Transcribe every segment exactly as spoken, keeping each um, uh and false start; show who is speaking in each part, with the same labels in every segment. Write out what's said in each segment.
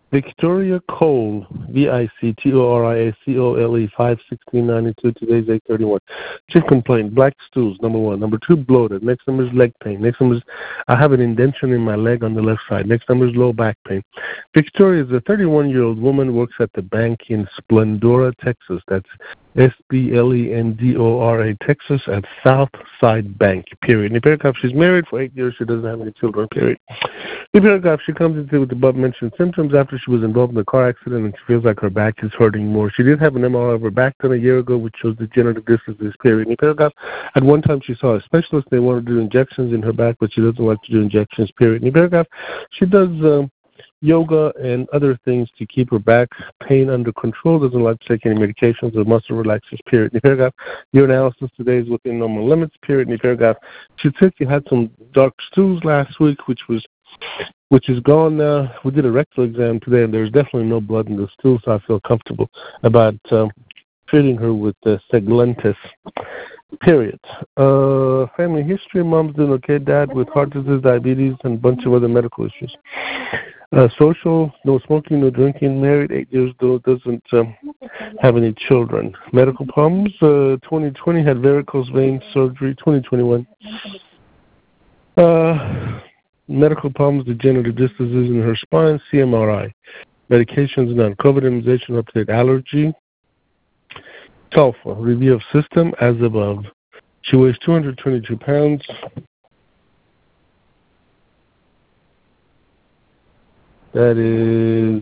Speaker 1: Victoria Cole, V I C T O R I A C O L E, five sixteen ninety-two. Today's eight thirty-one. Chief complaint, black stools, number one. Number two, bloated. Next number is leg pain. Next number is, I have an indentation in my leg on the left side. Next number is low back pain. Victoria is a thirty-one-year-old woman, works at the bank in Splendora, Texas. That's S B L E N D O R A, Texas, at Southside Bank, period. In the paragraph, she's married for eight years. She doesn't have any children, period. In the paragraph, she comes into with the above-mentioned symptoms after she was involved in a car accident and she feels like her back is hurting more. She did have an M R I of her back done a year ago, which shows degenerative disc disease, period. In the paragraph, at one time she saw a specialist. They wanted to do injections in her back, but she doesn't like to do injections, period. In the paragraph, she does um, yoga and other things to keep her back pain under control, doesn't like to take any medications or muscle relaxers, period. In the paragraph, your analysis today is within normal limits, period. In the paragraph, she said you had some dark stools last week, which was which is gone now. We did a rectal exam today, and there's definitely no blood in the stool, so I feel comfortable about um, treating her with uh, Seglentis, period. Uh, family history, mom's doing okay, dad with heart disease, diabetes, and a bunch of other medical issues. Uh, social, no smoking, no drinking, married, eight years old, doesn't um, have any children. Medical problems, uh, twenty twenty had varicose vein surgery, twenty twenty-one. Uh, medical problems, degenerative disc disease in her spine, C M R I. Medications, none. COVID immunization, up-to-date allergy. Sulfur, review of system as above. She weighs two hundred twenty-two pounds. That is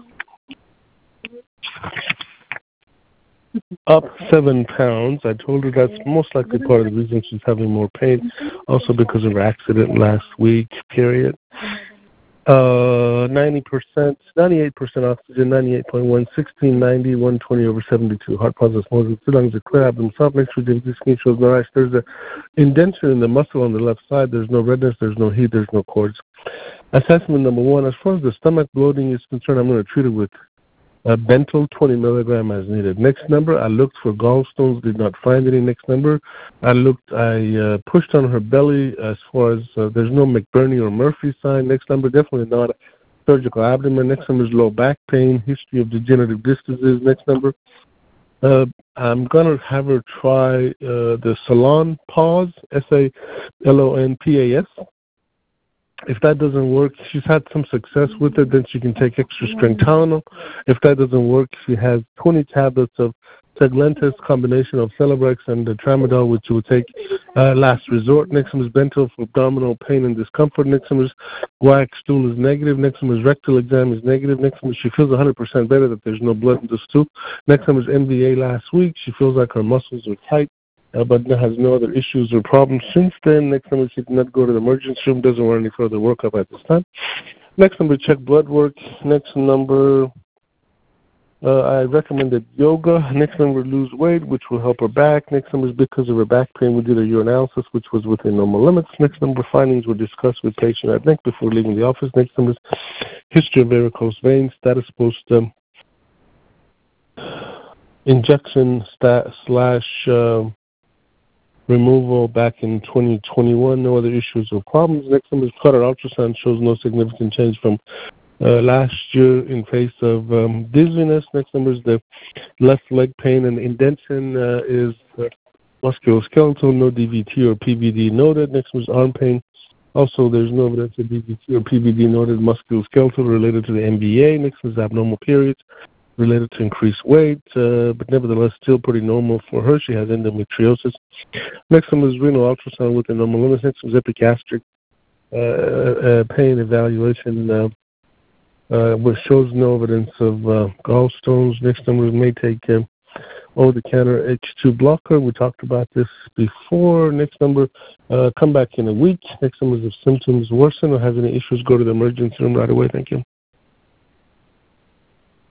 Speaker 1: up seven pounds. I told her that's most likely part of the reason she's having more pain, also because of her accident last week, period. Uh, ninety percent, ninety-eight percent oxygen, ninety-eight point one, sixteen ninety, one twenty over seventy-two. Heart positive, smoking, two lungs are clear, abdomen soft, next rigidity, skin shows no rash. There's an indentation in the muscle on the left side. There's no redness, there's no heat, there's no cords. Assessment number one, as far as the stomach bloating is concerned, I'm going to treat it with uh, Bentyl twenty milligram as needed. Next number, I looked for gallstones, did not find any. Next number, I looked, I uh, pushed on her belly as far as uh, there's no McBurney or Murphy sign. Next number, definitely not surgical abdomen. Next number is low back pain, history of degenerative disc disease. Next number, uh, I'm going to have her try uh, the Salon Pause, S A L O N P A S. If that doesn't work, she's had some success with it, then she can take extra strength Tylenol. If that doesn't work, she has twenty tablets of Seglentis, combination of Celebrex and the Tramadol, which she will take uh, last resort. Next one is Bentyl for abdominal pain and discomfort. Next one is Guaiac stool is negative. Next one is rectal exam is negative. Next one is she feels one hundred percent better that there's no blood in the stool. Next one is M V A last week. She feels like her muscles are tight. Uh, but has no other issues or problems since then. Next number, she did not go to the emergency room, doesn't want any further workup at this time. Next number, check blood work. Next number, uh, I recommended yoga. Next number, lose weight, which will help her back. Next number is because of her back pain. We did a urinalysis, which was within normal limits. Next number, findings were discussed with patient at length before leaving the office. Next number is history of varicose veins, status post um, injection stat slash uh, removal back in twenty twenty-one, no other issues or problems. Next one is Cutter ultrasound, shows no significant change from uh, last year in face of um, dizziness. Next number is the left leg pain and indentation uh, is uh, musculoskeletal, no D V T or P V D noted. Next one is arm pain. Also, there's no evidence of D V T or P V D noted musculoskeletal related to the M B A. Next one is abnormal periods related to increased weight, uh, but nevertheless still pretty normal for her. She has endometriosis. Next one is renal ultrasound with the normal limits. Next one is epigastric uh, uh, pain evaluation, uh, uh, which shows no evidence of uh, gallstones. Next number may take uh, over-the-counter H two blocker. We talked about this before. Next number, uh, come back in a week. Next number is if symptoms worsen or has any issues, go to the emergency room right away. Thank you.